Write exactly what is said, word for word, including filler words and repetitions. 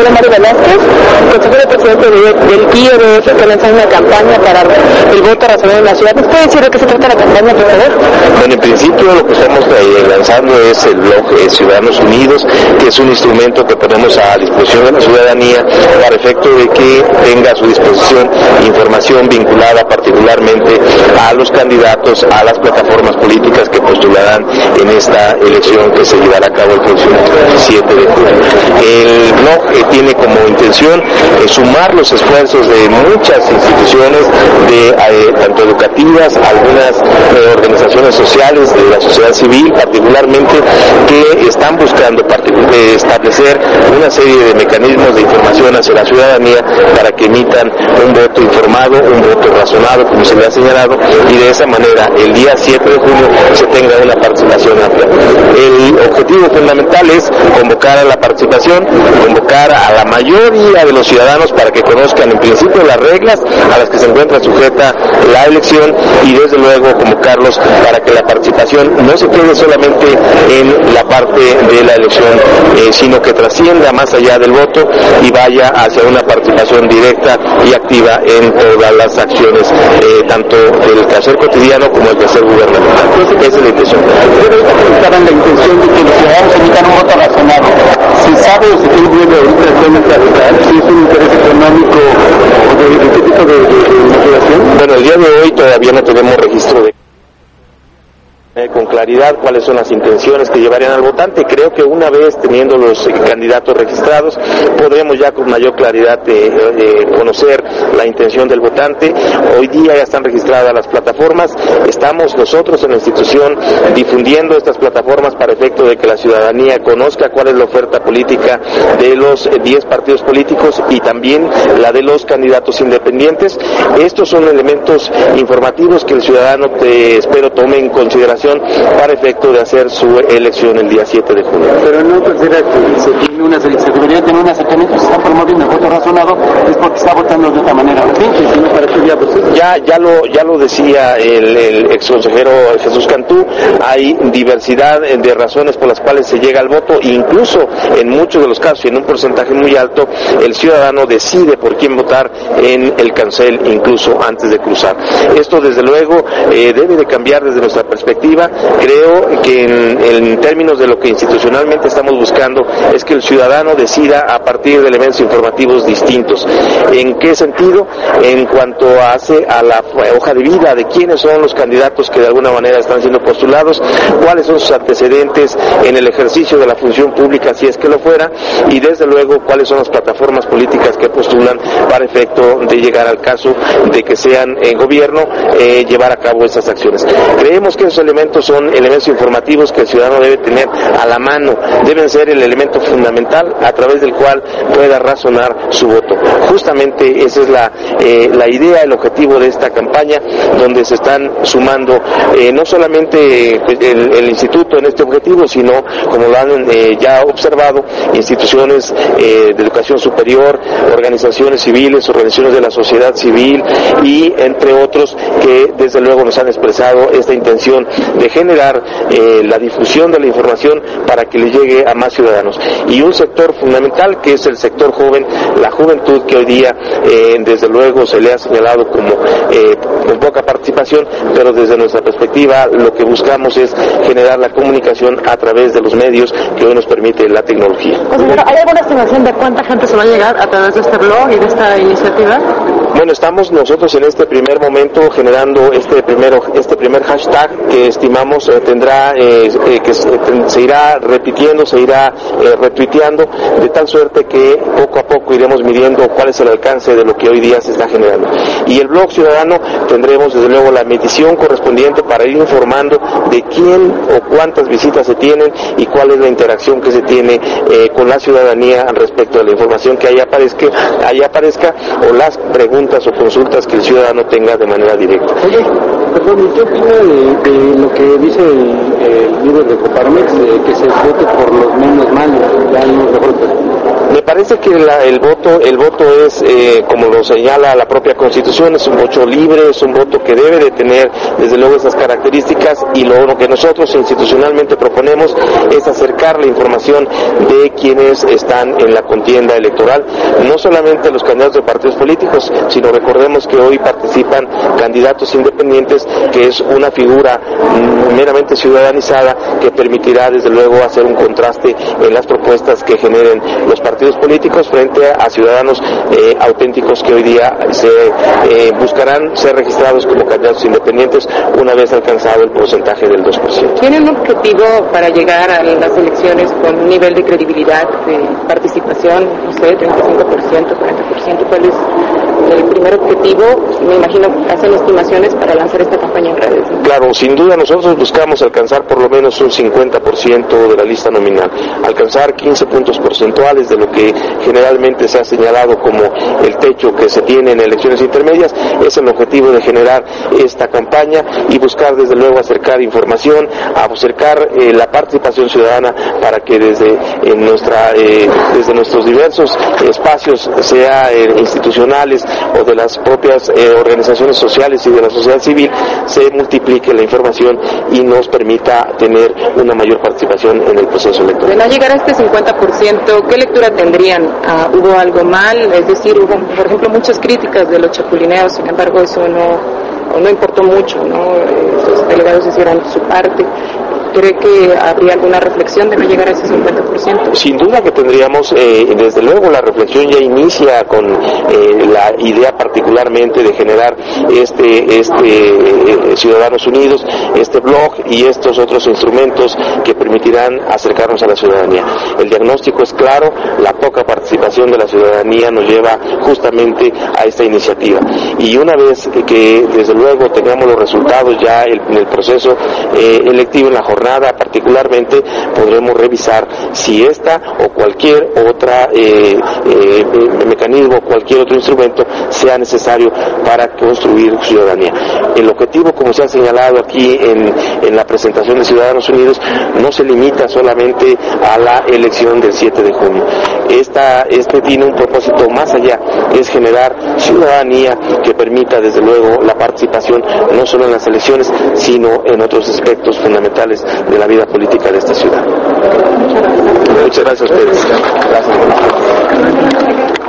consejero Mario Velázquez, consejero presidente de, del P I O D F, que lanza una campaña para el voto razonable en la ciudad. ¿Nos puede decir de qué se trata la campaña, por favor? Bueno, en principio lo que estamos eh, lanzando es el blog eh, Ciudadanos Unidos, que es un instrumento que ponemos a disposición de la ciudadanía para efecto de que tenga a su disposición información vinculada particularmente a los candidatos, a las plataformas políticas que postularán en esta elección que se llevará a cabo el próximo siete de junio. El blog eh, tiene como intención eh, sumar los esfuerzos de muchas instituciones, de eh, tanto educativas, algunas eh, organizaciones sociales de la sociedad civil, particularmente, que están buscando eh, establecer una serie de mecanismos de información hacia la ciudadanía para que emitan un voto informado, un voto razonado, como se le ha señalado, y de esa manera el día siete de junio se tenga una participación amplia. El objetivo fundamental es convocar a la participación, convocar a la mayoría de los ciudadanos para que conozcan en principio las reglas a las que se encuentra sujeta la elección, y desde luego convocarlos para que la participación no se quede solamente en la parte de la elección, eh, sino que trascienda más allá del voto y vaya hacia una participación directa y activa en todas las acciones, eh, tanto del quehacer cotidiano como el quehacer gubernamental. Esa es la intención. Estaban la intención de que los ciudadanos emitan un voto razonado. Si sabe o si tiene miedo ahorita actualmente a si es un interés económico o de, de qué tipo de, de, de motivación. Bueno, el día de hoy todavía no tenemos registro de Eh, con claridad cuáles son las intenciones que llevarían al votante. Creo que una vez teniendo los eh, candidatos registrados, podremos ya con mayor claridad eh, eh, conocer la intención del votante. Hoy día ya están registradas las plataformas, estamos nosotros en la institución difundiendo estas plataformas para efecto de que la ciudadanía conozca cuál es la oferta política de los diez partidos políticos y también la de los candidatos independientes. Estos son elementos informativos que el ciudadano, te espero, tome en consideración para efecto de hacer su elección el día siete de junio. Pero no considera que se tiene una se debería tener un acercamiento, se está promoviendo el voto razonado, es porque está votando de otra manera, ¿sí? Sino para que ya, pues, ya, ya lo, ya lo decía el, el ex consejero Jesús Cantú, hay diversidad de razones por las cuales se llega al voto, incluso en muchos de los casos y en un porcentaje muy alto, el ciudadano decide por quién votar en el cancel incluso antes de cruzar. Esto desde luego eh, debe de cambiar desde nuestra perspectiva. Creo que en, en términos de lo que institucionalmente estamos buscando es que el ciudadano decida a partir de elementos informativos distintos. ¿En qué sentido? En cuanto hace a la hoja de vida de quiénes son los candidatos que de alguna manera están siendo postulados, cuáles son sus antecedentes en el ejercicio de la función pública, si es que lo fuera, y desde luego cuáles son las plataformas políticas que postulan para efecto de llegar al caso de que sean en gobierno, eh, llevar a cabo estas acciones. Creemos que esos elementos son elementos informativos que el ciudadano debe tener a la mano, deben ser el elemento fundamental a través del cual pueda razonar su voto. Justamente esa es la, eh, la idea, el objetivo de esta campaña, donde se están sumando eh, no solamente pues, el, el instituto en este objetivo, sino, como lo han eh, ya observado, instituciones eh, de educación superior, organizaciones civiles, organizaciones de la sociedad civil y entre otros que desde luego nos han expresado esta intención de generar eh, la difusión de la información para que le llegue a más ciudadanos. Y un sector fundamental que es el sector joven, la juventud, que hoy día eh, desde luego se le ha señalado como eh, con poca participación, pero desde nuestra perspectiva lo que buscamos es generar la comunicación a través de los medios que hoy nos permite la tecnología. Consejero, ¿hay alguna estimación de cuánta gente se va a llegar a través de este blog y de esta iniciativa? Bueno, estamos nosotros en este primer momento generando este primero este primer hashtag que estimamos eh, tendrá eh, eh, que se, se irá repitiendo, se irá eh, retuiteando, de tal suerte que poco a poco iremos midiendo cuál es el alcance de lo que hoy día se está generando. Y el blog ciudadano tendremos desde luego la medición correspondiente para ir informando de quién o cuántas visitas se tienen y cuál es la interacción que se tiene eh, con la ciudadanía respecto a la información que ahí aparezca, ahí aparezca o las preguntas o consultas que el ciudadano tenga de manera directa. Oye, perdón, ¿y qué opina de, de lo que dice el, el líder de Coparmex, de que se vote por los menos malos, ya los mejores? Me parece que la, el voto el voto es, eh, como lo señala la propia Constitución, es un voto libre, es un voto que debe de tener desde luego esas características, y lo, lo que nosotros institucionalmente proponemos es acercar la información de quienes están en la contienda electoral, no solamente los candidatos de partidos políticos, sino recordemos que hoy participan candidatos independientes, que es una figura meramente ciudadanizada que permitirá desde luego hacer un contraste en las propuestas que generen los partidos políticos frente a ciudadanos eh, auténticos que hoy día se eh, buscarán ser registrados como candidatos independientes una vez alcanzado el porcentaje del dos por ciento. ¿Tienen un objetivo para llegar a las elecciones con un nivel de credibilidad, de participación, no sé, treinta y cinco por ciento, cuarenta por ciento? ¿Cuál es el primer objetivo? Me imagino que hacen estimaciones para lanzar esta campaña en redes, ¿no? Claro, sin duda nosotros buscamos alcanzar por lo menos un cincuenta por ciento de la lista nominal, alcanzar quince puntos porcentuales de lo que generalmente se ha señalado como el techo que se tiene en elecciones intermedias. Es el objetivo de generar esta campaña y buscar desde luego acercar información, acercar eh, la participación ciudadana para que desde en nuestra eh, desde nuestros diversos espacios, sea eh, institucionales o de las propias eh, organizaciones sociales y de la sociedad civil, se multiplique la información y nos permita tener una mayor participación en el proceso electoral. De no llegar a este cincuenta por ciento, ¿qué lectura tendrían? Uh, ¿Hubo algo mal? Es decir, hubo, por ejemplo, muchas críticas de los chapulineos, sin embargo, eso no, no importó mucho, ¿no? Los delegados hicieron su parte. ¿Cree que habría alguna reflexión de no llegar a ese cincuenta por ciento? Sin duda que tendríamos, eh, desde luego la reflexión ya inicia con eh, la idea particularmente de generar este, este eh, Ciudadanos Unidos, este blog y estos otros instrumentos que permitirán acercarnos a la ciudadanía. El diagnóstico es claro, la poca participación de la ciudadanía nos lleva justamente a esta iniciativa. Y una vez que desde luego tengamos los resultados ya el, en el proceso eh, electivo, en la jornada particularmente, podremos revisar si esta o cualquier otra eh, eh, mecanismo, cualquier otro instrumento sea necesario para construir ciudadanía. El objetivo, como se ha señalado aquí en, en la presentación de Ciudadanos Unidos, no se limita solamente a la elección del siete de junio. Esta, este tiene un propósito más allá, es generar ciudadanía que permita desde luego la participación no solo en las elecciones, sino en otros aspectos fundamentales de la vida política de esta ciudad. Muchas gracias a ustedes. Gracias.